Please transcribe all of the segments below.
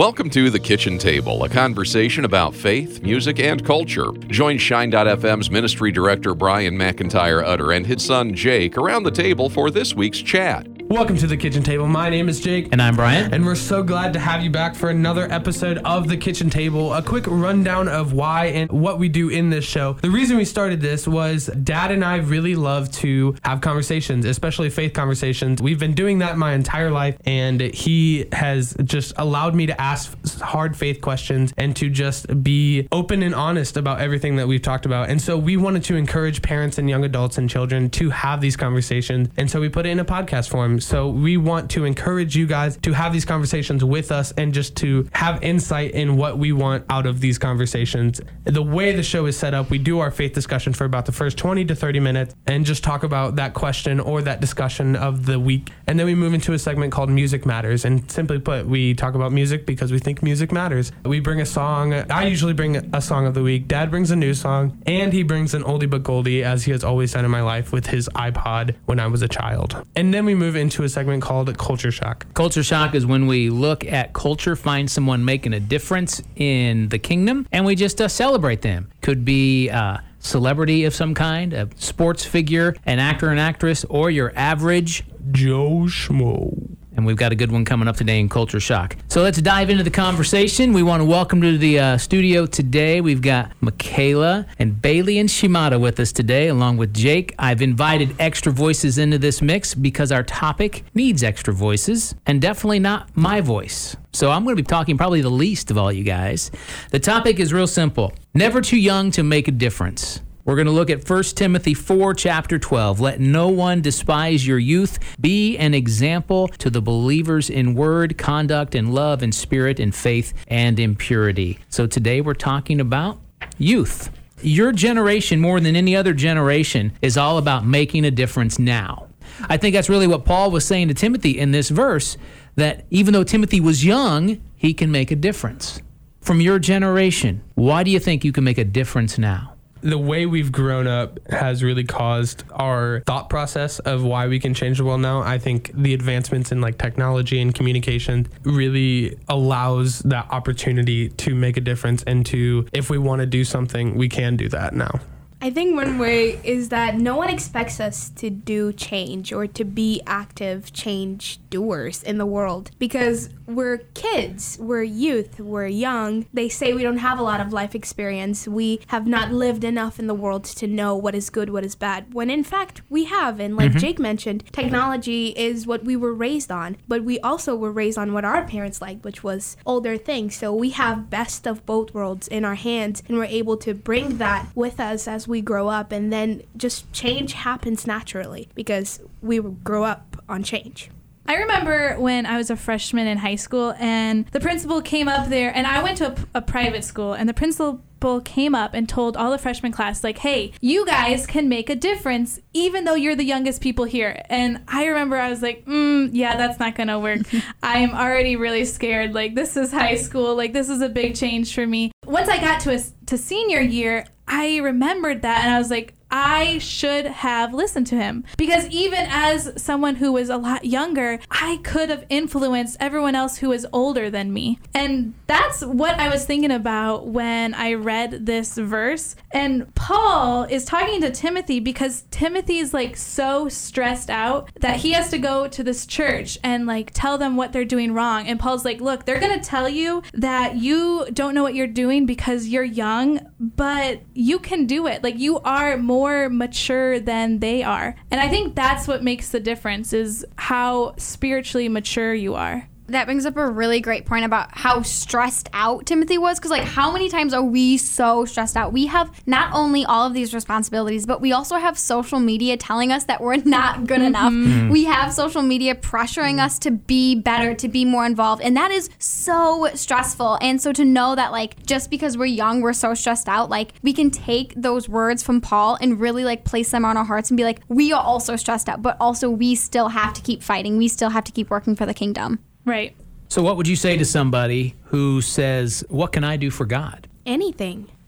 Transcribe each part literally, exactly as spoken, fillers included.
Welcome to The Kitchen Table, a conversation about faith, music, and culture. Join Shine dot F M's Ministry Director Brian McIntyre Utter and his son Jake around the table for this week's chat. Welcome to The Kitchen Table. My name is Jake. And I'm Brian. And we're so glad to have you back for another episode of The Kitchen Table. A quick rundown of why and what we do in this show. The reason we started this was Dad and I really love to have conversations, especially faith conversations. We've been doing that my entire life, and he has just allowed me to ask hard faith questions and to just be open and honest about everything that we've talked about. And so we wanted to encourage parents and young adults and children to have these conversations. And so we put it in a podcast form. So we want to encourage you guys to have these conversations with us and just to have insight in what we want out of these conversations. The way the show is set up, we do our faith discussion for about the first twenty to thirty minutes and just talk about that question or that discussion of the week. And then we move into a segment called Music Matters. And simply put, we talk about music because we think music matters. We bring a song. I usually bring a song of the week. Dad brings a new song, and he brings an oldie but goldie, as he has always done in my life with his iPod when I was a child. And then we move into a segment called Culture Shock. Culture Shock is when we look at culture, find someone making a difference in the kingdom, and we just uh, celebrate them. Could be a celebrity of some kind, a sports figure, an actor and actress, or your average Joe Schmo. And we've got a good one coming up today in Culture Shock. So let's dive into the conversation. We want to welcome to the uh, studio today. We've got Michaela and Bailey and Shimada with us today, along with Jake. I've invited extra voices into this mix because our topic needs extra voices, and definitely not my voice. So I'm going to be talking probably the least of all you guys. The topic is real simple. Never too young to make a difference. We're going to look at First Timothy four, chapter twelve. Let no one despise your youth. Be an example to the believers in word, conduct, and love, and spirit, and faith, and in purity. So today we're talking about youth. Your generation, more than any other generation, is all about making a difference now. I think that's really what Paul was saying to Timothy in this verse, that even though Timothy was young, he can make a difference. From your generation, why do you think you can make a difference now? The way we've grown up has really caused our thought process of why we can change the world now. I think the advancements in like technology and communication really allows that opportunity to make a difference, and to, if we want to do something, we can do that now. I think one way is that no one expects us to do change or to be active change doers in the world, because we're kids, we're youth, we're young. They say we don't have a lot of life experience. We have not lived enough in the world to know what is good, what is bad, when in fact we have. And like mm-hmm. Jake mentioned, technology is what we were raised on, but we also were raised on what our parents liked, which was older things. So we have best of both worlds in our hands, and we're able to bring that with us as we grow up, and then just change happens naturally because we grow up on change. I remember when I was a freshman in high school, and the principal came up there, and I went to a, a private school, and the principal came up and told all the freshman class, like, hey, you guys can make a difference even though you're the youngest people here. And I remember I was like, mm, yeah, that's not gonna work. I'm already really scared. Like, this is high school. Like, this is a big change for me. Once I got to a, to senior year, I remembered that, and I was like, I should have listened to him, because even as someone who was a lot younger, I could have influenced everyone else who was older than me. And that's what I was thinking about when I read this verse. And Paul is talking to Timothy because Timothy is like so stressed out that he has to go to this church and like tell them what they're doing wrong. And Paul's like, look, they're going to tell you that you don't know what you're doing because you're young, but you can do it. Like, you are more more mature than they are. And I think that's what makes the difference, is how spiritually mature you are. That brings up a really great point about how stressed out Timothy was, because like, how many times are we so stressed out? We have not only all of these responsibilities, but we also have social media telling us that we're not good enough. Mm-hmm. We have social media pressuring us to be better, to be more involved, and that is so stressful. And so to know that like, just because we're young, we're so stressed out, like we can take those words from Paul and really like place them on our hearts and be like, we are also stressed out, but also we still have to keep fighting. We still have to keep working for the kingdom. Right. So what would you say to somebody who says, what can I do for God? Anything.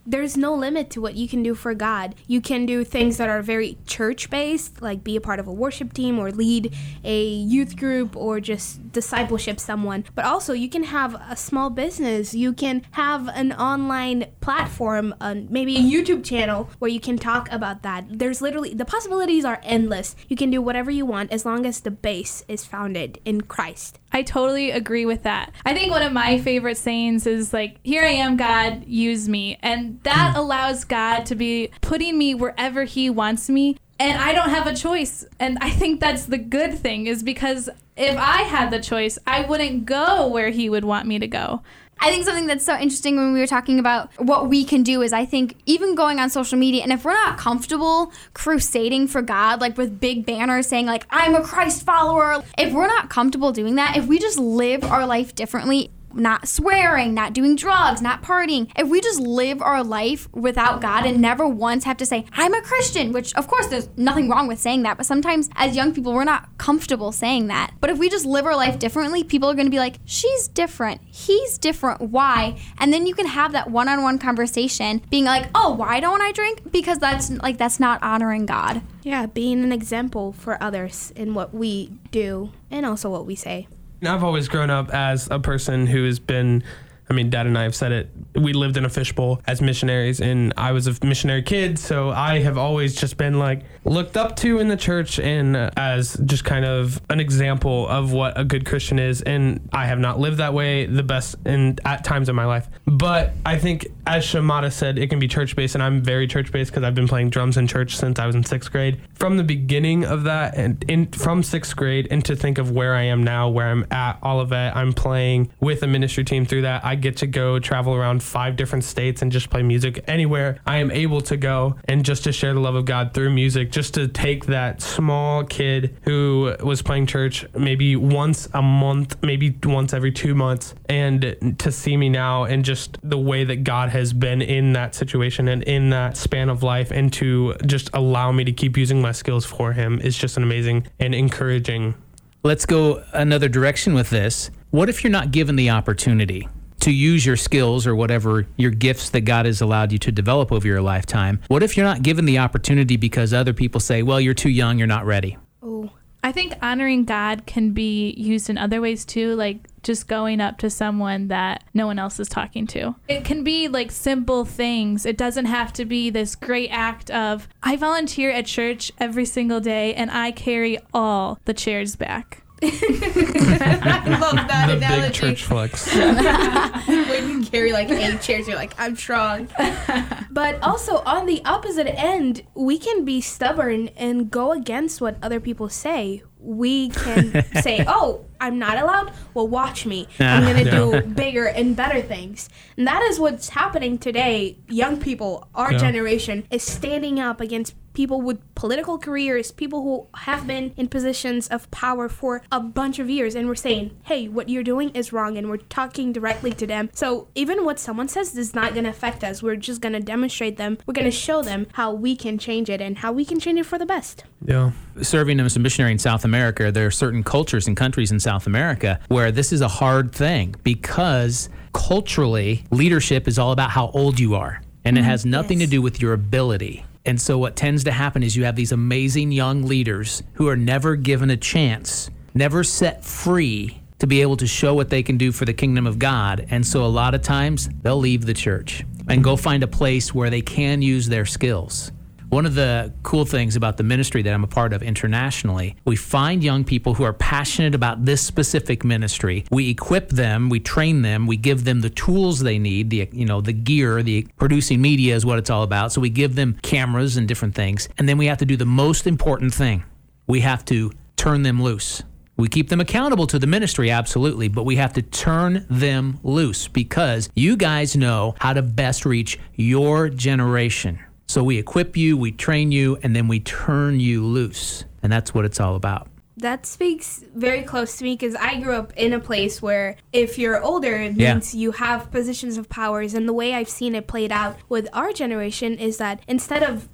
there's no limit to what you can do for God. You can do things that are very church-based, like be a part of a worship team or lead a youth group or just discipleship someone. But also, you can have a small business. You can have an online platform, uh, maybe a YouTube channel where you can talk about that. There's literally, the possibilities are endless. You can do whatever you want as long as the base is founded in Christ. I totally agree with that. I think one of my favorite sayings is like, here I am, God, use me. And that allows God to be putting me wherever he wants me. And I don't have a choice. And I think that's the good thing, is because if I had the choice, I wouldn't go where he would want me to go. I think something that's so interesting when we were talking about what we can do is I think even going on social media, and if we're not comfortable crusading for God, like with big banners saying like, I'm a Christ follower, if we're not comfortable doing that, if we just live our life differently, not swearing, not doing drugs, not partying, if we just live our life without God and never once have to say, I'm a Christian, which of course there's nothing wrong with saying that, but sometimes as young people, we're not comfortable saying that. But if we just live our life differently, people are going to be like, she's different, he's different, why? And then you can have that one-on-one conversation being like, oh, why don't I drink? Because that's like, that's not honoring God. Yeah, being an example for others in what we do and also what we say. I've always grown up as a person who has been, I mean, Dad and I have said it, we lived in a fishbowl as missionaries, and I was a missionary kid, so I have always just been like looked up to in the church and uh, as just kind of an example of what a good Christian is, and I have not lived that way the best in at times in my life. But I think, as Shimada said, it can be church-based, and I'm very church-based because I've been playing drums in church since I was in sixth grade. From the beginning of that, and in, from sixth grade, and to think of where I am now, where I'm at Olivet, I'm playing with a ministry team through that. I get to go travel around five different states and just play music anywhere I am able to go, and just to share the love of God through music, just to take that small kid who was playing church maybe once a month, maybe once every two months, and to see me now and just the way that God has been in that situation and in that span of life, and to just allow me to keep using my skills for him is just an amazing and encouraging. Let's go another direction with this. What if you're not given the opportunity to use your skills or whatever your gifts that God has allowed you to develop over your lifetime? What if you're not given the opportunity because other people say, well, you're too young, you're not ready? Oh, I think honoring God can be used in other ways too, like just going up to someone that no one else is talking to. It can be like simple things. It doesn't have to be this great act of, I volunteer at church every single day and I carry all the chairs back. I love that The analogy. big church flex. When you carry like eight chairs, you're like, I'm strong. But also on the opposite end, we can be stubborn and go against what other people say. We can say, oh, I'm not allowed? Well, watch me. I'm going to Yeah. do bigger and better things. And that is what's happening today. Young people, our Yeah. generation, is standing up against people with political careers, people who have been in positions of power for a bunch of years, and we're saying, hey, what you're doing is wrong, and we're talking directly to them. So even what someone says is not going to affect us. We're just going to demonstrate them. We're going to show them how we can change it and how we can change it for the best. Yeah. Serving as a missionary in South America, there are certain cultures and countries in South America where this is a hard thing because culturally, leadership is all about how old you are, and it has nothing Yes. to do with your ability. And so what tends to happen is you have these amazing young leaders who are never given a chance, never set free to be able to show what they can do for the kingdom of God. And so a lot of times they'll leave the church and go find a place where they can use their skills. One of the cool things about the ministry that I'm a part of internationally, we find young people who are passionate about this specific ministry. We equip them, we train them, we give them the tools they need, the you know, the gear, the producing media is what it's all about. So we give them cameras and different things. And then we have to do the most important thing. We have to turn them loose. We keep them accountable to the ministry, absolutely, but we have to turn them loose because you guys know how to best reach your generation. So we equip you, we train you, and then we turn you loose. And that's what it's all about. That speaks very close to me because I grew up in a place where if you're older, it Yeah. means you have positions of powers. And the way I've seen it played out with our generation is that instead of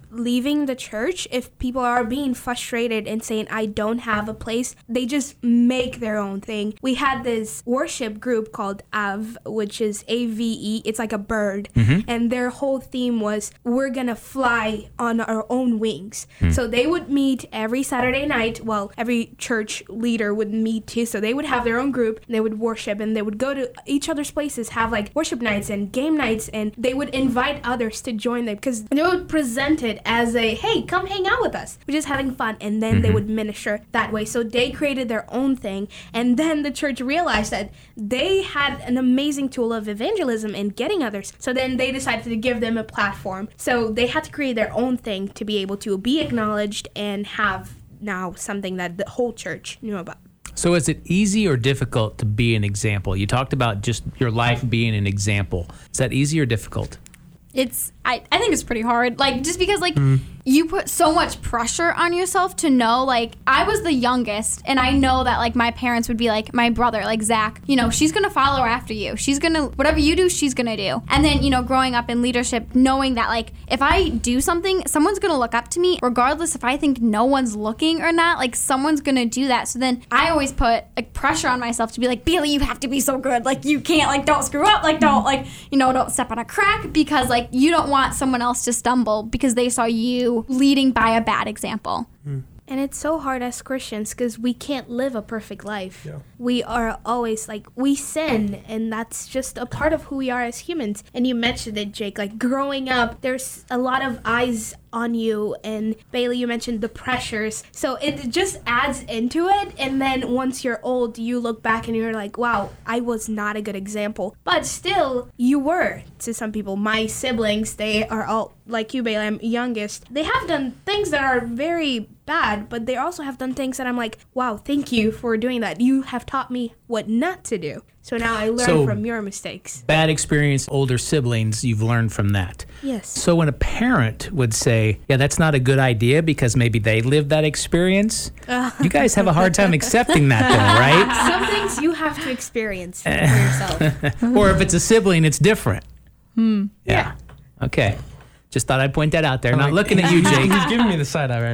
leaving the church, if people are being frustrated and saying, I don't have a place, they just make their own thing. We had this worship group called A V, which is A V E. It's like a bird. Mm-hmm. And their whole theme was, we're going to fly on our own wings. Mm. So they would meet every Saturday night. Well, every church leader would meet too. So they would have their own group, and they would worship, and they would go to each other's places, have like worship nights and game nights, and they would invite others to join them because they would present it as a, hey, come hang out with us. We're just having fun. And then mm-hmm. they would minister that way. So they created their own thing. And then the church realized that they had an amazing tool of evangelism and getting others. So then they decided to give them a platform. So they had to create their own thing to be able to be acknowledged and have now something that the whole church knew about. So is it easy or difficult to be an example? You talked about just your life being an example. Is that easy or difficult? It's, I, I think it's pretty hard. Like, just because, like, mm. you put so much pressure on yourself to know, like, I was the youngest, and I know that, like, my parents would be like, my brother, like, Zach, you know, she's going to follow after you. She's going to, whatever you do, she's going to do. And then, you know, growing up in leadership, knowing that, like, if I do something, someone's going to look up to me, regardless if I think no one's looking or not, like, someone's going to do that. So then I always put, like, pressure on myself to be like, Bailey, you have to be so good. Like, you can't, like, don't screw up. Like, don't, like, you know, don't step on a crack, because, like, you don't want someone else to stumble because they saw you leading by a bad example. Mm. And it's so hard as Christians because we can't live a perfect life. Yeah. We are always like, we sin, and that's just a part of who we are as humans. And you mentioned it, Jake, like growing up, there's a lot of eyes on you, and Bailey, you mentioned the pressures. So it just adds into it, and then once you're old, you look back and you're like, wow, I was not a good example. But still, you were to some people. My siblings, they are all, like you, Bailey, I'm youngest. They have done things that are very bad, but they also have done things that I'm like, wow, thank you for doing that. You have taught me what not to do. So now I learn so, from your mistakes. Bad experience, older siblings, you've learned from that. Yes. So when a parent would say, yeah, that's not a good idea because maybe they lived that experience, uh. you guys have a hard time accepting that though, right? Some things you have to experience for yourself. Or if it's a sibling, it's different. Hmm. Yeah. yeah. Okay. Just thought I'd point that out there. I'm not like, looking at you, Jake. He's giving me the side eye right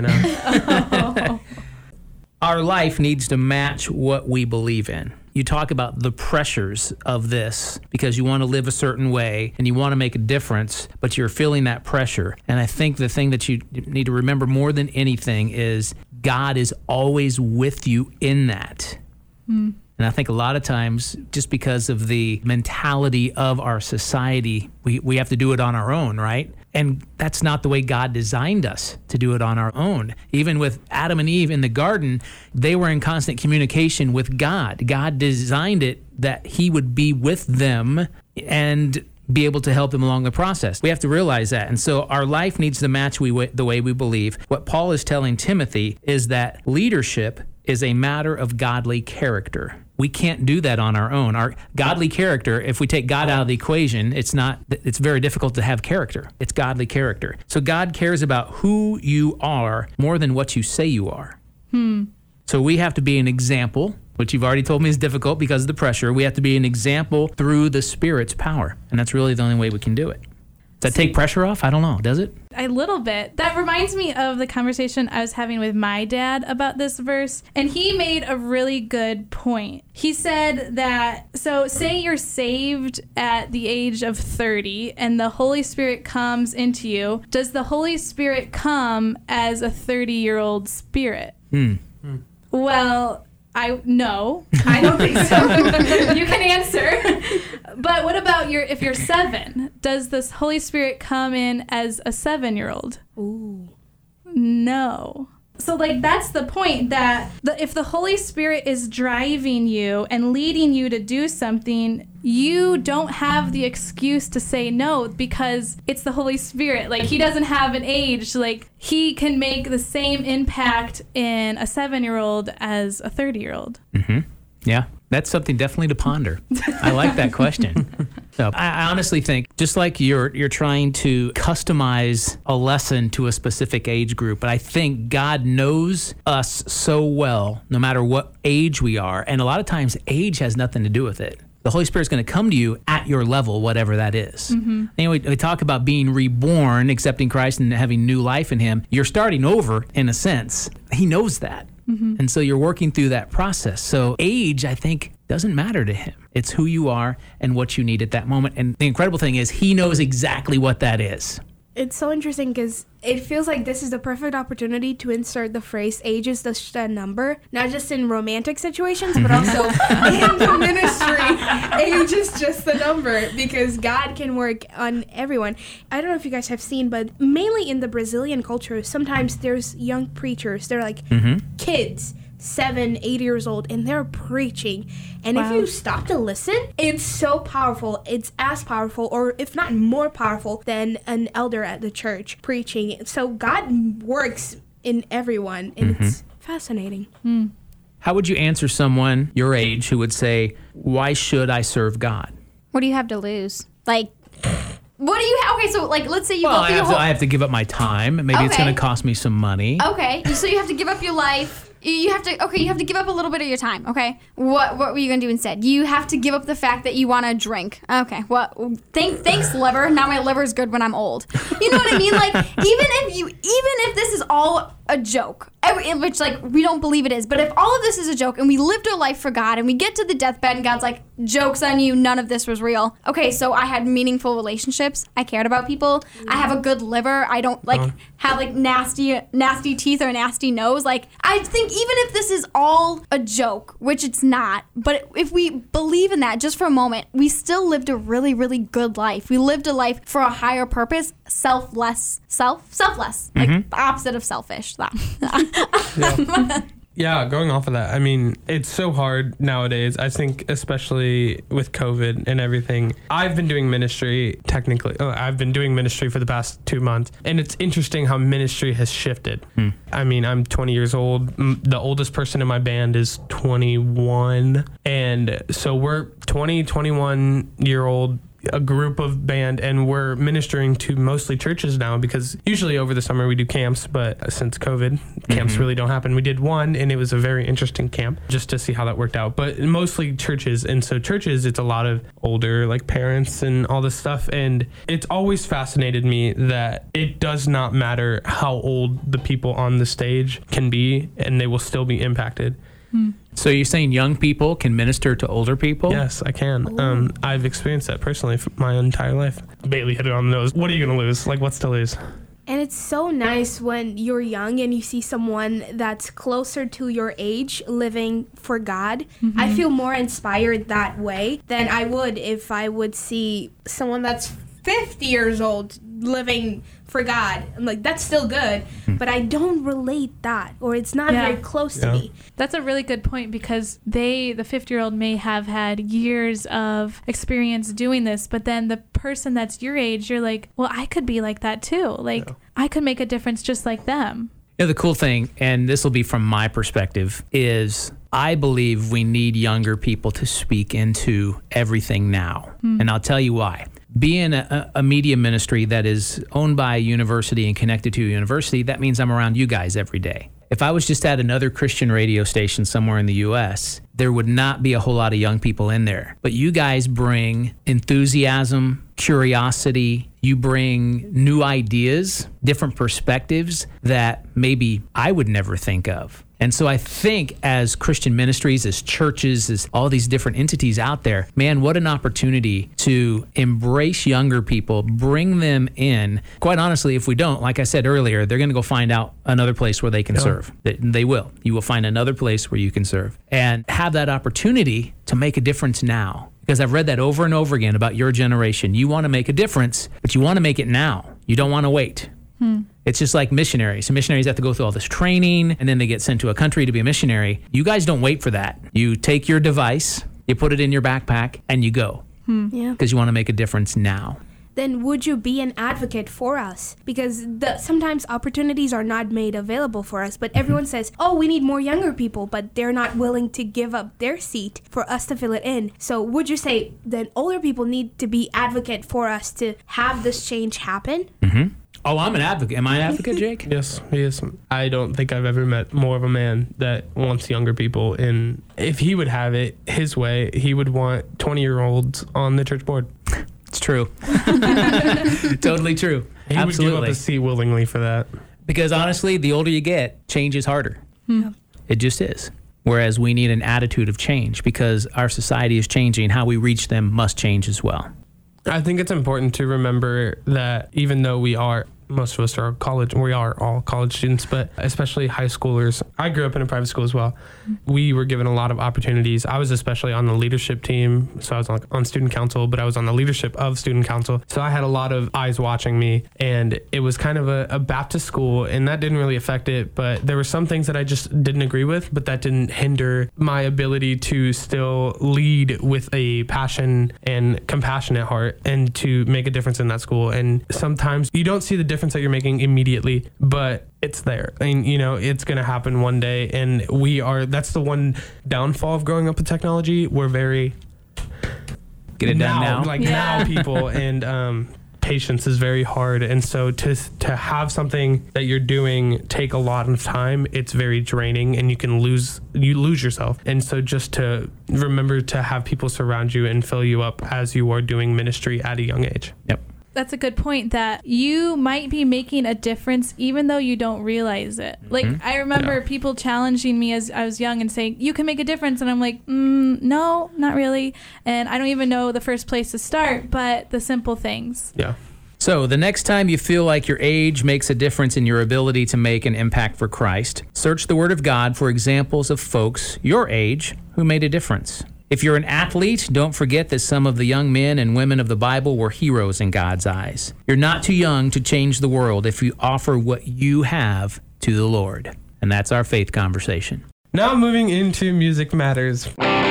now. Our life needs to match what we believe in. You talk about the pressures of this because you want to live a certain way and you want to make a difference, but you're feeling that pressure. And I think the thing that you need to remember more than anything is God is always with you in that. Mm. And I think a lot of times, just because of the mentality of our society, we, we have to do it on our own, right? And that's not the way God designed us to do it on our own. Even with Adam and Eve in the garden, they were in constant communication with God. God designed it that he would be with them and be able to help them along the process. We have to realize that. And so our life needs to match we, the way we believe. What Paul is telling Timothy is that leadership is a matter of godly character. We can't do that on our own. Our godly character, if we take God out of the equation, it's not, it's very difficult to have character. It's godly character. So God cares about who you are more than what you say you are. Hmm. So we have to be an example, which you've already told me is difficult because of the pressure. We have to be an example through the Spirit's power. And that's really the only way we can do it. Does that take pressure off? I don't know. Does it? A little bit. That reminds me of the conversation I was having with my dad about this verse. And he made a really good point. He said that, so say you're saved at the age of thirty and the Holy Spirit comes into you. Does the Holy Spirit come as a thirty-year-old spirit? Hmm. Hmm. Well, I no, I don't think so. You can answer. But what about your if you're seven? Does this Holy Spirit come in as a seven-year-old? Ooh. No. So like that's the point, that the, if the Holy Spirit is driving you and leading you to do something, you don't have the excuse to say no because it's the Holy Spirit. Like he doesn't have an age. Like he can make the same impact in a seven-year-old as a thirty-year-old. Mm-hmm. Yeah, that's something definitely to ponder. I like that question. So I, I honestly think just like you're you're trying to customize a lesson to a specific age group, but I think God knows us so well, no matter what age we are. And a lot of times age has nothing to do with it. the Holy Spirit's going to come to you at your level, whatever that is. Mm-hmm. And we, we talk about being reborn, accepting Christ and having new life in him. You're starting over in a sense. He knows that. Mm-hmm. And so you're working through that process. So age, I think, doesn't matter to him. It's who you are and what you need at that moment. And the incredible thing is he knows exactly what that is. It's so interesting because it feels like this is the perfect opportunity to insert the phrase age is just a number, not just in romantic situations, but also in the ministry. Age is just a number because God can work on everyone. I don't know if you guys have seen, but mainly in the Brazilian culture, sometimes there's young preachers. They're like mm-hmm. kids. seven, eight years old, and they're preaching. And wow. if you stop to listen, it's so powerful. It's as powerful, or if not more powerful, than an elder at the church preaching. So God works in everyone, and mm-hmm. it's fascinating. Mm. How would you answer someone your age who would say, why should I serve God? What do you have to lose? Like, what do you have? Okay, so, like, let's say you well, go I through have, your whole... to, I have to give up my time. Maybe okay. it's going to cost me some money. Okay, so you have to give up your life. You have to, okay, you have to give up a little bit of your time, okay? What what were you going to do instead? You have to give up the fact that you want to drink. Okay, well, thank, thanks, liver. Now my liver's good when I'm old. You know what I mean? Like, even if you, even if this is all a joke, which, like, we don't believe it is, but if all of this is a joke and we lived our life for God and we get to the deathbed and God's like, joke's on you, none of this was real. Okay, so I had meaningful relationships. I cared about people. I have a good liver. I don't, like, have, like, nasty, nasty teeth or a nasty nose. Like, I think even if this is all a joke, which it's not, but if we believe in that just for a moment, we still lived a really, really good life. We lived a life for a higher purpose, selfless, self, selfless, like mm-hmm. the opposite of selfish. yeah. yeah, going off of that, I mean, it's so hard nowadays. I think especially with COVID and everything. I've been doing ministry technically. Oh, I've been doing ministry for the past two months. And it's interesting how ministry has shifted. Hmm. I mean, I'm twenty years old. The oldest person in my band is twenty-one. And so we're twenty, twenty-one year old a group of band, and we're ministering to mostly churches now because usually over the summer we do camps, but since COVID, camps mm-hmm. really don't happen. We did one, and it was a very interesting camp just to see how that worked out, but mostly churches. And so churches, it's a lot of older, like, parents and all this stuff, and it's always fascinated me that it does not matter how old the people on the stage can be, and they will still be impacted. Hmm. So you're saying young people can minister to older people? Yes, I can. Um, I've experienced that personally for my entire life. Bailey hit it on the nose. What are you going to lose? Like, what's to lose? And it's so nice when you're young and you see someone that's closer to your age living for God. Mm-hmm. I feel more inspired that way than I would if I would see someone that's fifty years old living for God. I'm like, that's still good, but I don't relate that, or it's not yeah. very close yeah. to me. That's a really good point because they, the fifty-year-old may have had years of experience doing this, but then the person that's your age, you're like, well, I could be like that too. Like, yeah. I could make a difference just like them. You know, the cool thing, and this will be from my perspective, is I believe we need younger people to speak into everything now. Hmm. And I'll tell you why. Being a, a media ministry that is owned by a university and connected to a university, that means I'm around you guys every day. If I was just at another Christian radio station somewhere in the U S, there would not be a whole lot of young people in there. But you guys bring enthusiasm, curiosity, you bring new ideas, different perspectives that maybe I would never think of. And so I think as Christian ministries, as churches, as all these different entities out there, man, what an opportunity to embrace younger people, bring them in. Quite honestly, if we don't, like I said earlier, they're going to go find out another place where they can yeah. serve. They, they will. You will find another place where you can serve and have that opportunity to make a difference now. Because I've read that over and over again about your generation. You want to make a difference, but you want to make it now. You don't want to wait. Hmm. It's just like missionaries. So missionaries have to go through all this training, and then they get sent to a country to be a missionary. You guys don't wait for that. You take your device, you put it in your backpack, and you go. Hmm. Yeah. Because you want to make a difference now. then would you be an advocate for us? Because the, sometimes opportunities are not made available for us, but everyone says, oh, we need more younger people, but they're not willing to give up their seat for us to fill it in. So would you say that older people need to be advocate for us to have this change happen? Mm-hmm. Oh, I'm an advocate. Am I an advocate, Jake? Yes, he is. I don't think I've ever met more of a man that wants younger people. And if he would have it his way, he would want twenty-year-olds on the church board. It's true. Totally true. He Absolutely. would give up his seat willingly for that. Because honestly, the older you get, change is harder. Hmm. It just is. Whereas we need an attitude of change because our society is changing. How we reach them must change as well. I think it's important to remember that even though we are, most of us are college, we are all college students, but especially high schoolers. I grew up in a private school as well. We were given a lot of opportunities. I was especially on the leadership team, so I was on, on student council, but I was on the leadership of student council. So I had a lot of eyes watching me, and it was kind of a, a Baptist school, and that didn't really affect it, but there were some things that I just didn't agree with, but that didn't hinder my ability to still lead with a passion and compassionate heart and to make a difference in that school. And sometimes you don't see the difference that you're making immediately, but it's there. And, you know, it's going to happen one day. And we are, that's the one downfall of growing up with technology. We're very... Get it done now. Like Yeah. now people and um, patience is very hard. And so to to have something that you're doing take a lot of time, it's very draining and you can lose, you lose yourself. And so just to remember to have people surround you and fill you up as you are doing ministry at a young age. Yep. That's a good point that you might be making a difference even though you don't realize it. Like, I remember Yeah. people challenging me as I was young and saying, you can make a difference. And I'm like, mm, no, not really. And I don't even know the first place to start, but the simple things. Yeah. So the next time you feel like your age makes a difference in your ability to make an impact for Christ, search the Word of God for examples of folks your age who made a difference. If you're an athlete, don't forget that some of the young men and women of the Bible were heroes in God's eyes. You're not too young to change the world if you offer what you have to the Lord. And that's our faith conversation. Now moving into Music Matters.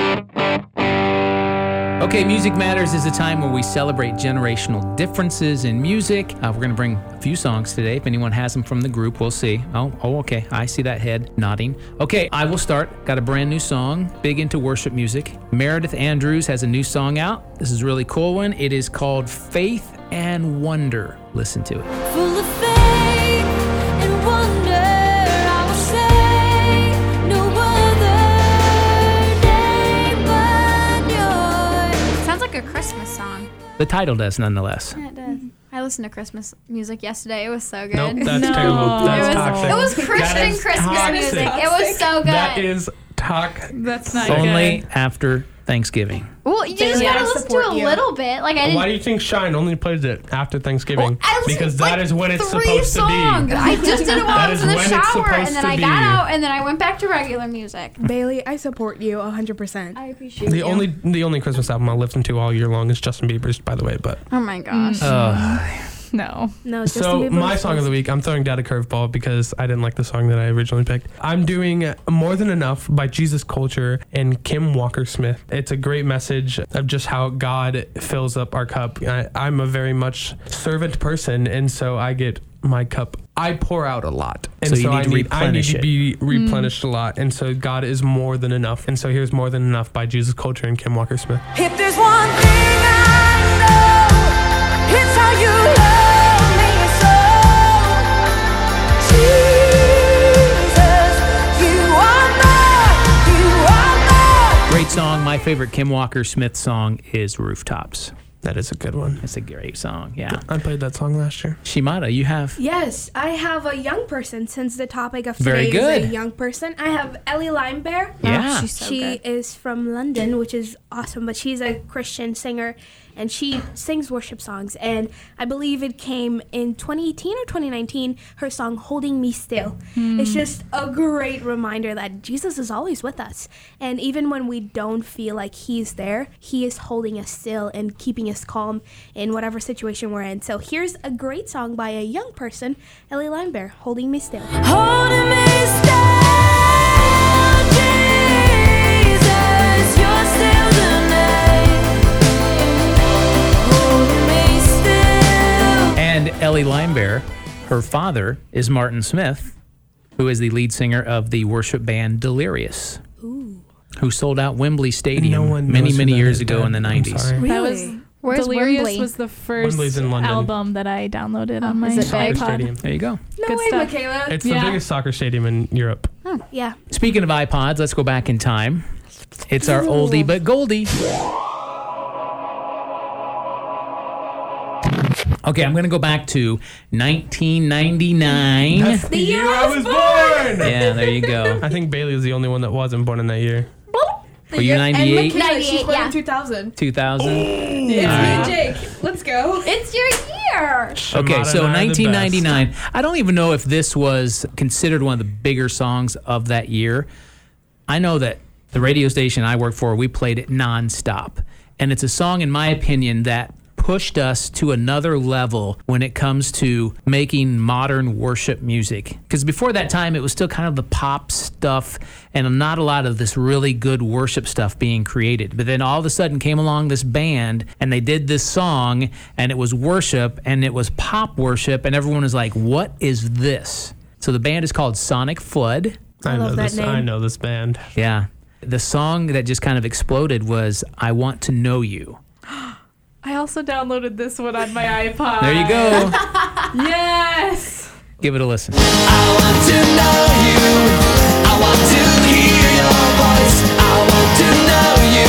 Okay, Music Matters is a time where we celebrate generational differences in music. Uh, we're going to bring a few songs today. If anyone has them from the group, we'll see. Oh, oh, okay. I see that head nodding. Okay, I will start. Got a brand new song, big into worship music. Meredith Andrews has a new song out. This is a really cool one. It is called Faith and Wonder. Listen to it. Full of faith and wonder, I will say no other name but yours. Sounds like a Christmas song. The title does, nonetheless. Yeah, it does. I listened to Christmas music yesterday. It was so good. Nope, that's No. terrible. That's it was, toxic. it was That Christian is Christmas toxic. music. It was so good. That is talk. That's not Only good. after Thanksgiving. well, you just Bailey, gotta I listen to support a you. little bit. Like I didn't. Why do you think Shine only plays it after Thanksgiving? Well, I listened Because to, that like, is when it's three supposed songs. to be. I just did it while That I was is in the when it's shower, supposed and then to I be. got out, and then I went back to regular music. Bailey, I support you one hundred percent. I appreciate The you. only the only Christmas album I'll listen to all year long is Justin Bieber's, by the way. But Oh my gosh. Uh, No. No, Justin so Bieber my was song of the week, I'm throwing down a curveball because I didn't like the song that I originally picked. I'm doing More Than Enough by Jesus Culture and Kim Walker Smith. It's a great message of just how God fills up our cup. I, I'm a very much servant person, and so I get my cup. I pour out a lot, and So so, you need I to need I need replenish to it. be replenished a lot, and so God is more than enough. And so here's More Than Enough by Jesus Culture and Kim Walker Smith. If there's one thing I know, it's how you love me so. Jesus, you are more, you are more. great song. My favorite Kim Walker Smith song is Rooftops. That is a good one. It's a great song. Yeah. I played that song last year. Shimada, you have Yes, I have a young person since the topic of Very today good. is a young person. I have Ellie Limebear. Yeah. she's so she good. is from London, which is awesome, but she's a Christian singer and she sings worship songs. And I believe it came in twenty eighteen or twenty nineteen, her song Holding Me Still. It's just a great reminder that Jesus is always with us. And even when we don't feel like he's there, he is holding us still and keeping us calm in whatever situation we're in. So here's a great song by a young person, Ellie Limebear, Holding Me Still. Holding me still, Jesus, you're still the name. Holding me still. Kelly Limebear, her father is Martin Smith, who is the lead singer of the worship band Delirious, Ooh. who sold out Wembley Stadium No one many, knows many who that years is, ago Dad. in the I'm nineties. sorry. That was Where's Delirious Wembley? was the first Wembley's in London. album that I downloaded on my Is it Soccer big? iPod. stadium. There you go. No Good way, stuff. Michaela. It's Yeah. the biggest soccer stadium in Europe. Yeah. Speaking of iPods, let's go back in time. It's our oldie but goldie. Okay, I'm going to go back to nineteen ninety-nine. That's the year I was born! Yeah, there you go. I think Bailey was the only one that wasn't born in that year. Were you ninety-eight? And Michaela, she's ninety-eight, born yeah. in two thousand. two thousand? It's me and Jake. Let's go. It's your year. Okay, Shimada so and I are the nineteen ninety-nine. best. I don't even know if this was considered one of the bigger songs of that year. I know that the radio station I work for, we played it nonstop. And it's a song, in my opinion, that pushed us to another level when it comes to making modern worship music. Because before that time, it was still kind of the pop stuff and not a lot of this really good worship stuff being created. But then all of a sudden came along this band and they did this song and it was worship and it was pop worship and everyone was like, what is this? So the band is called Sonic Flood. I, know love that this. name. I know this band. Yeah. The song that just kind of exploded was I Want to Know You. I also downloaded this one on my iPod. There you go. Yes. Give it a listen. I want to know you. I want to hear your voice. I want to know you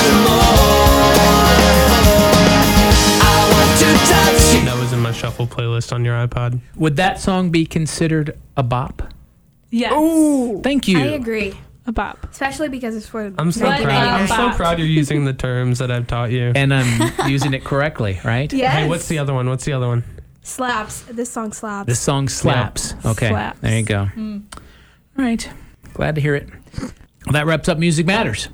more. I want to touch you. That was in my shuffle playlist on your iPod. Would that song be considered a bop? Yes. Thank you. I agree. A bop. Especially because it's for I'm so What proud. I'm a so bop. proud you're using the terms that I've taught you. And I'm using it correctly, right? Yes. Hey, what's the other one? What's the other one? Slaps. This song slaps. This song slaps. Okay. Slaps. There you go. All right. Glad to hear it. Well, that wraps up Music Matters.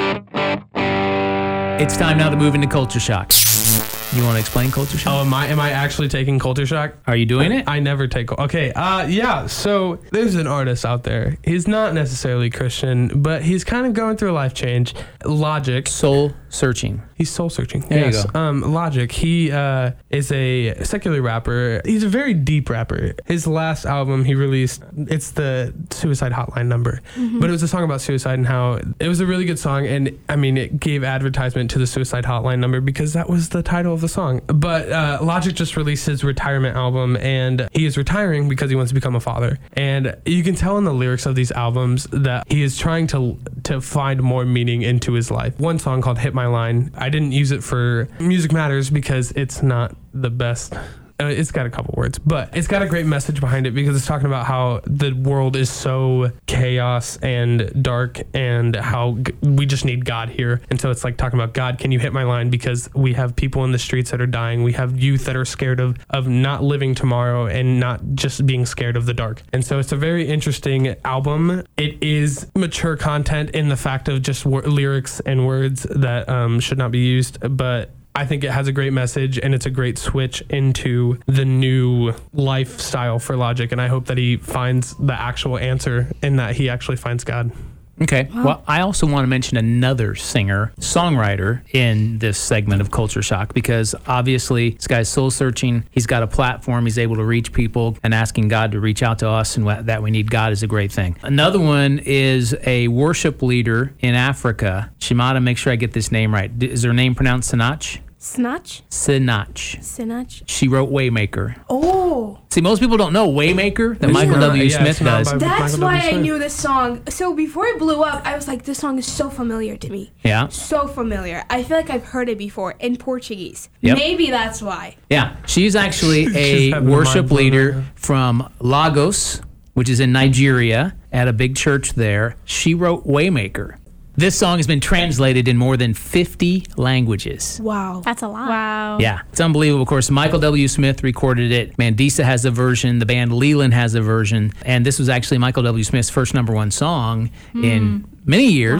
It's time now to move into Culture Shock. You want to explain Culture Shock? Oh, am I am I actually taking Culture Shock? Are you doing it? I never take. Okay. Uh, yeah. So there's an artist out there. He's not necessarily Christian, but he's kind of going through a life change. Logic. Soul searching. He's soul searching. There you yes. go. Um, Logic. He uh, is a secular rapper. He's a very deep rapper. His last album he released, it's the Suicide Hotline number, but it was a song about suicide and how it was a really good song. And I mean, it gave advertisement to the Suicide Hotline number because that was the title of the song. But uh, Logic just released his retirement album, and he is retiring because he wants to become a father. And you can tell in the lyrics of these albums that he is trying to to find more meaning into his life. One song called "Hit My Line," I didn't use it for Music Matters because it's not the best. Uh, It's got a couple words, but it's got a great message behind it because it's talking about how the world is so chaos and dark and how g- we just need God here. And so it's like talking about, God, can you hit my line? Because we have people in the streets that are dying. We have youth that are scared of, of not living tomorrow and not just being scared of the dark. And so it's a very interesting album. It is mature content in the fact of just wor- lyrics and words that um, should not be used, but I think it has a great message and it's a great switch into the new lifestyle for Logic. And I hope that he finds the actual answer and that he actually finds God. Okay. Well, I also want to mention another singer, songwriter in this segment of Culture Shock because obviously this guy's soul searching. He's got a platform. He's able to reach people, and asking God to reach out to us and wha- that we need God is a great thing. Another one is a worship leader in Africa. Shimada, make sure I get this name right. D- Is her name pronounced Sinach? Snatch? Sinach. Sinach? She wrote Waymaker. Oh. See, most people don't know Waymaker that It's Michael not- W. yeah, Smith it's not does. by- That's Michael W. why I Smith. knew this song. So before it blew up, I was like, this song is so familiar to me. Yeah. So familiar. I feel like I've heard it before in Portuguese. Yep. Maybe that's why. Yeah, she's actually She's a having a worship mind blown right leader now. from Lagos, which is in Nigeria, at a big church there. She wrote Waymaker. This song has been translated in more than fifty languages. Wow. That's a lot. Wow. Yeah, it's unbelievable. Of course, Michael W. Smith recorded it. Mandisa has a version. The band Leland has a version. And this was actually Michael W. Smith's first number one song in many years. Wow.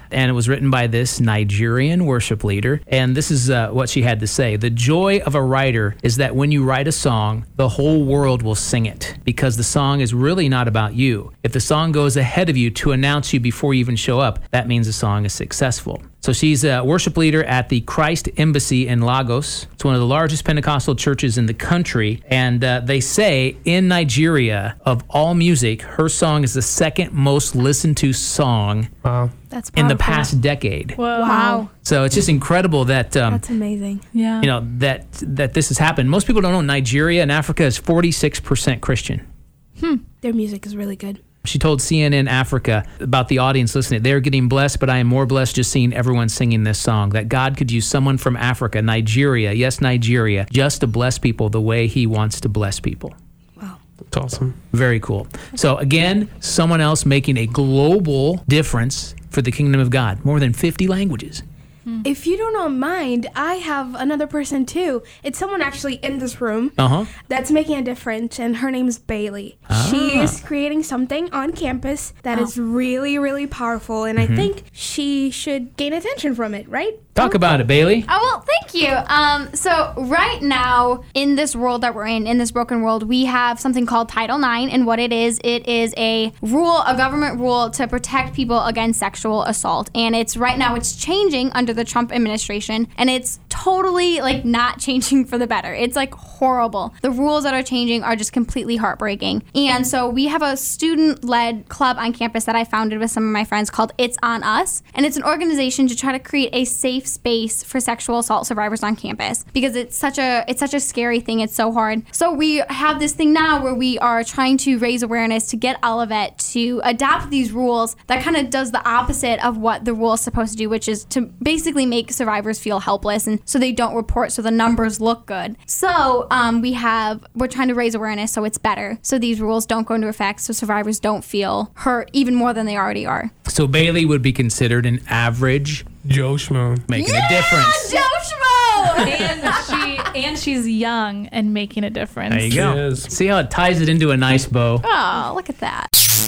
and it was written by this Nigerian worship leader. And this is uh, what she had to say. The joy of a writer is that when you write a song, the whole world will sing it because the song is really not about you. If the song goes ahead of you to announce you before you even show up, that means the song is successful. So she's a worship leader at the Christ Embassy in Lagos. It's one of the largest Pentecostal churches in the country. And uh, they say in Nigeria, of all music, her song is the second most listened to song Wow. That's in the powerful. past decade. Whoa. Wow. So it's just incredible that um, That's amazing. Yeah. you know that that this has happened. Most people don't know Nigeria and Africa is forty-six percent Christian. Their music is really good. She told C N N Africa about the audience listening. They're getting blessed, but I am more blessed just seeing everyone singing this song. That God could use someone from Africa, Nigeria, yes, Nigeria, just to bless people the way he wants to bless people. It's awesome. Very cool. So again, someone else making a global difference for the kingdom of God. More than fifty languages. If you do not mind, I have another person too. It's someone actually in this room Uh-huh. that's making a difference, and her name's Bailey. She is creating something on campus that is really, really powerful, and I think she should gain attention from it, right? Talk about it, Bailey. Oh, well, thank you. Um, so right now, in this world that we're in, in this broken world, we have something called Title nine, and what it is, it is a rule, a government rule to protect people against sexual assault. And it's right now, it's changing under the Trump administration, and it's totally like not changing for the better. It's like horrible. The rules that are changing are just completely heartbreaking. And so we have a student-led club on campus that I founded with some of my friends called It's On Us, and it's an organization to try to create a safe space for sexual assault survivors on campus because it's such a it's such a scary thing. It's so hard. So we have this thing now where we are trying to raise awareness to get Olivet to adopt these rules that kind of does the opposite of what the rule is supposed to do, which is to basically make survivors feel helpless and so they don't report so the numbers look good. So um, we have we're trying to raise awareness so it's better. So these rules don't go into effect so survivors don't feel hurt even more than they already are. So Bailey would be considered an average Joe Schmo. making a difference. Joe Schmo! and she and she's young and making a difference. There you go. Yes. See how it ties it into a nice bow. Oh, look at that.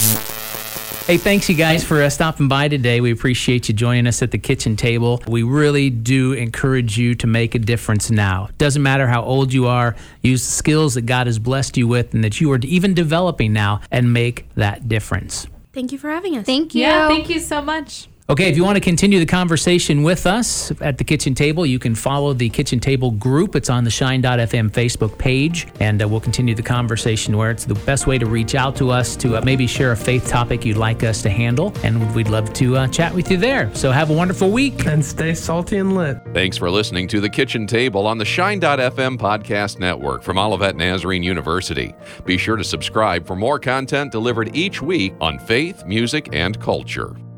Hey, thanks you guys for uh, stopping by today. We appreciate you joining us at the kitchen table. We really do encourage you to make a difference now. Doesn't matter how old you are, use the skills that God has blessed you with and that you are even developing now and make that difference. Thank you for having us. Thank you. Yeah, thank you so much. Okay, if you want to continue the conversation with us at the kitchen table, you can follow the kitchen table group. It's on the Shine dot F M Facebook page, and uh, we'll continue the conversation where it's the best way to reach out to us to uh, maybe share a faith topic you'd like us to handle, and we'd love to uh, chat with you there. So have a wonderful week. And stay salty and lit. Thanks for listening to The Kitchen Table on the Shine dot F M podcast network from Olivet Nazarene University. Be sure to subscribe for more content delivered each week on faith, music, and culture.